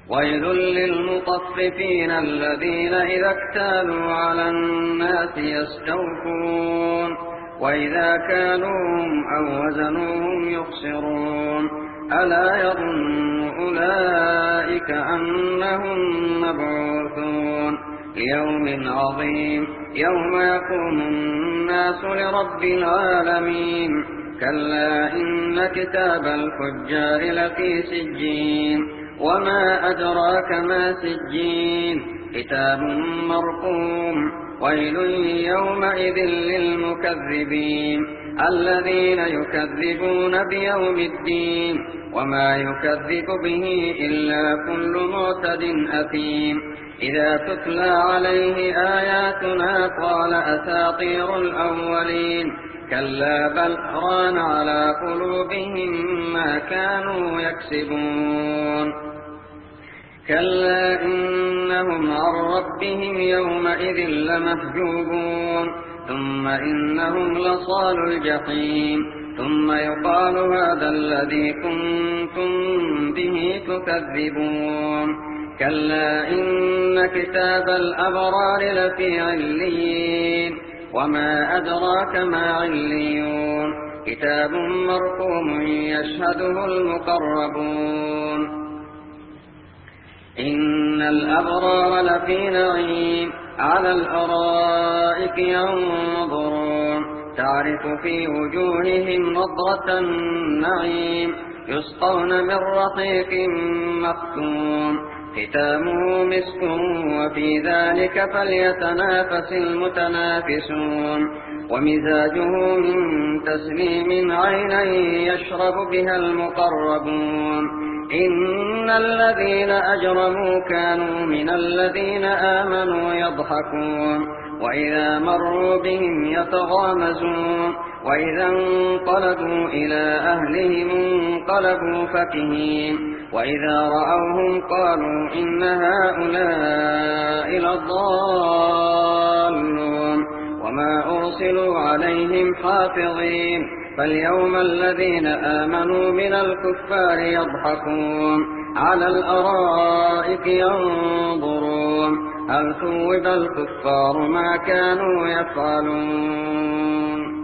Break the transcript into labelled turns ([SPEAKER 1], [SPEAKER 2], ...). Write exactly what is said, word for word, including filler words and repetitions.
[SPEAKER 1] ويل للمطففين الذين إذا اكتالوا على الناس يستوفون وإذا كالوهم أو وزنوهم يخسرون ألا يظن أولئك أنهم مبعوثون ليوم عظيم يوم يقوم الناس لرب العالمين كلا إن كتاب الفجار لفي سجين وما أدراك ما سجين كتاب مرقوم ويل يومئذ للمكذبين الذين يكذبون بيوم الدين وما يكذب به إلا كل معتد أثيم إذا تتلى عليه آياتنا قال أساطير الأولين كلا بل ران على قلوبهم ما كانوا يكسبون كلا إنهم عن ربهم يومئذ لمحجوبون ثم إنهم لصال الجحيم ثم يقال هذا الذي كنتم به تكذبون كلا إن كتاب الأبرار لفي عليين وما أدراك ما عليون كتاب مرقوم يشهده المقربون إن الأبرار لفي نعيم على الأرائك ينظرون تعرف في وجوههم نضرة النعيم يسقون من رحيق مختوم ختامه مسك وفي ذلك فليتنافس المتنافسون ومزاجه من تسليم عينا يشرب بها المقربون إن الذين أجرموا كانوا من الذين آمنوا يضحكون وإذا مروا بهم يتغامزون وإذا انقلبوا إلى أهلهم انقلبوا فكهين وإذا رأوهم قالوا إن هؤلاء لضالون وما أرسلوا عليهم حافظين فاليوم الذين آمنوا من الكفار يضحكون على الأرائك ينظرون هل ثوب الكفار ما كانوا يفعلون